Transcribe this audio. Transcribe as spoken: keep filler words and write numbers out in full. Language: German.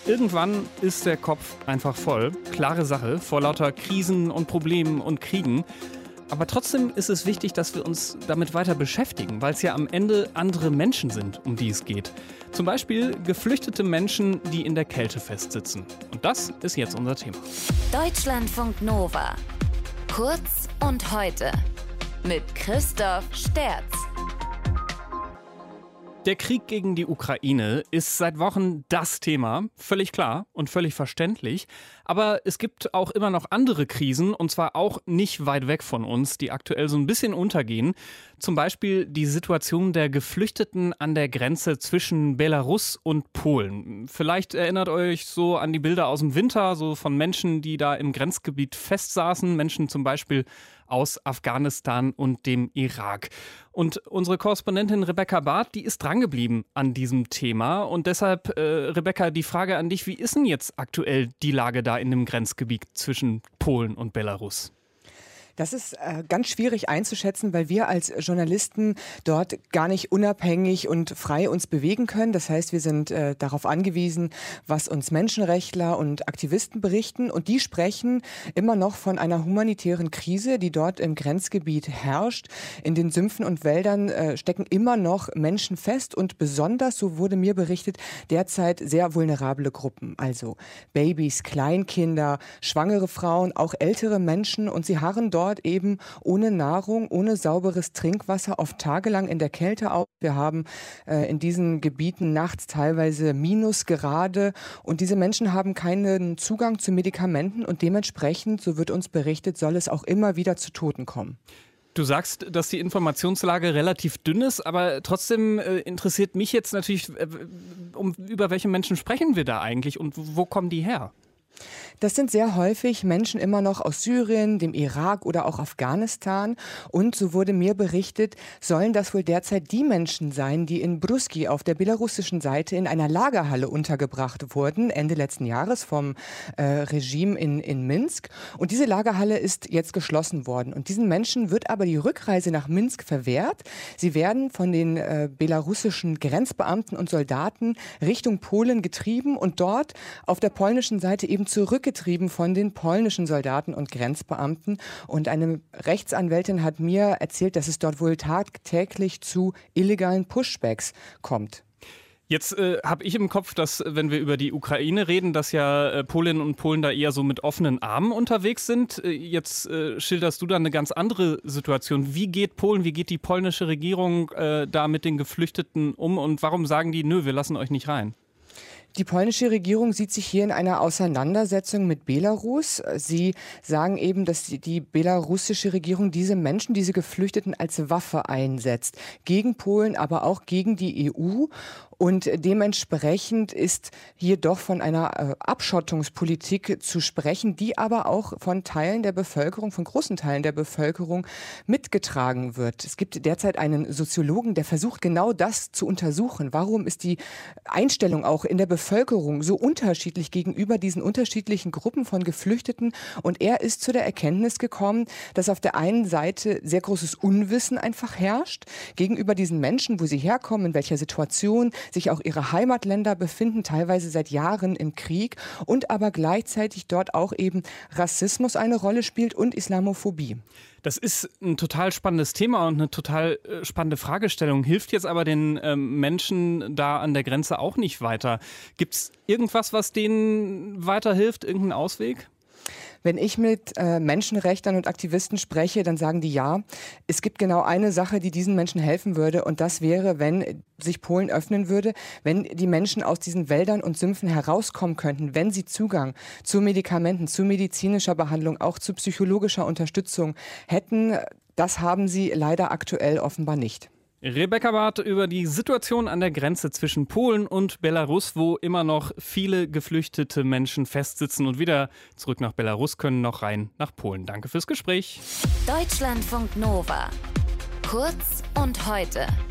Irgendwann ist der Kopf einfach voll. Klare Sache, vor lauter Krisen und Problemen und Kriegen. Aber trotzdem ist es wichtig, dass wir uns damit weiter beschäftigen, weil es ja am Ende andere Menschen sind, um die es geht. Zum Beispiel geflüchtete Menschen, die in der Kälte festsitzen. Und das ist jetzt unser Thema. Deutschlandfunk Nova. Kurz und heute. Mit Christoph Sterz. Der Krieg gegen die Ukraine ist seit Wochen das Thema, völlig klar und völlig verständlich. Aber es gibt auch immer noch andere Krisen, und zwar auch nicht weit weg von uns, die aktuell so ein bisschen untergehen. Zum Beispiel die Situation der Geflüchteten an der Grenze zwischen Belarus und Polen. Vielleicht erinnert euch so an die Bilder aus dem Winter, so von Menschen, die da im Grenzgebiet festsaßen, Menschen zum Beispiel aus Afghanistan und dem Irak. Und unsere Korrespondentin Rebecca Barth, die ist drangeblieben an diesem Thema. Und deshalb, äh, Rebecca, die Frage an dich, wie ist denn jetzt aktuell die Lage da in dem Grenzgebiet zwischen Polen und Belarus? Das ist äh, ganz schwierig einzuschätzen, weil wir als Journalisten dort gar nicht unabhängig und frei uns bewegen können. Das heißt, wir sind äh, darauf angewiesen, was uns Menschenrechtler und Aktivisten berichten. Und die sprechen immer noch von einer humanitären Krise, die dort im Grenzgebiet herrscht. In den Sümpfen und Wäldern äh, stecken immer noch Menschen fest und besonders, so wurde mir berichtet, derzeit sehr vulnerable Gruppen. Also Babys, Kleinkinder, schwangere Frauen, auch ältere Menschen, und sie harren dort eben ohne Nahrung, ohne sauberes Trinkwasser, oft tagelang in der Kälte auf. Wir haben äh, in diesen Gebieten nachts teilweise Minusgrade, und diese Menschen haben keinen Zugang zu Medikamenten, und dementsprechend, so wird uns berichtet, soll es auch immer wieder zu Toten kommen. Du sagst, dass die Informationslage relativ dünn ist, aber trotzdem äh, interessiert mich jetzt natürlich, äh, um, über welche Menschen sprechen wir da eigentlich und wo kommen die her? Das sind sehr häufig Menschen immer noch aus Syrien, dem Irak oder auch Afghanistan. Und so wurde mir berichtet, sollen das wohl derzeit die Menschen sein, die in Bruski auf der belarussischen Seite in einer Lagerhalle untergebracht wurden, Ende letzten Jahres vom äh, Regime in, in Minsk. Und diese Lagerhalle ist jetzt geschlossen worden. Und diesen Menschen wird aber die Rückreise nach Minsk verwehrt. Sie werden von den äh, belarussischen Grenzbeamten und Soldaten Richtung Polen getrieben und dort auf der polnischen Seite eben zurückgetrieben von den polnischen Soldaten und Grenzbeamten. Und eine Rechtsanwältin hat mir erzählt, dass es dort wohl tagtäglich zu illegalen Pushbacks kommt. Jetzt äh, habe ich im Kopf, dass, wenn wir über die Ukraine reden, dass ja äh, Polinnen und Polen da eher so mit offenen Armen unterwegs sind. Äh, jetzt äh, schilderst du da eine ganz andere Situation. Wie geht Polen, wie geht die polnische Regierung äh, da mit den Geflüchteten um, und warum sagen die, nö, wir lassen euch nicht rein? Die polnische Regierung sieht sich hier in einer Auseinandersetzung mit Belarus. Sie sagen eben, dass die, die belarussische Regierung diese Menschen, diese Geflüchteten als Waffe einsetzt. Gegen Polen, aber auch gegen die E U. Und dementsprechend ist hier doch von einer äh, Abschottungspolitik zu sprechen, die aber auch von Teilen der Bevölkerung, von großen Teilen der Bevölkerung mitgetragen wird. Es gibt derzeit einen Soziologen, der versucht genau das zu untersuchen. Warum ist die Einstellung auch in der Bevölkerung so unterschiedlich gegenüber diesen unterschiedlichen Gruppen von Geflüchteten? Und er ist zu der Erkenntnis gekommen, dass auf der einen Seite sehr großes Unwissen einfach herrscht gegenüber diesen Menschen, wo sie herkommen, in welcher Situation sich auch ihre Heimatländer befinden, teilweise seit Jahren im Krieg, und aber gleichzeitig dort auch eben Rassismus eine Rolle spielt und Islamophobie. Das ist ein total spannendes Thema und eine total äh, spannende Fragestellung. Hilft jetzt aber den ähm, Menschen da an der Grenze auch nicht weiter. Gibt es irgendwas, was denen weiterhilft, irgendeinen Ausweg? Wenn ich mit äh, Menschenrechtlern und Aktivisten spreche, dann sagen die ja, es gibt genau eine Sache, die diesen Menschen helfen würde, und das wäre, wenn sich Polen öffnen würde, wenn die Menschen aus diesen Wäldern und Sümpfen herauskommen könnten, wenn sie Zugang zu Medikamenten, zu medizinischer Behandlung, auch zu psychologischer Unterstützung hätten. Das haben sie leider aktuell offenbar nicht. Rebecca Barth über die Situation an der Grenze zwischen Polen und Belarus, wo immer noch viele geflüchtete Menschen festsitzen und wieder zurück nach Belarus können, noch rein nach Polen. Danke fürs Gespräch. Deutschlandfunk Nova. Kurz und heute.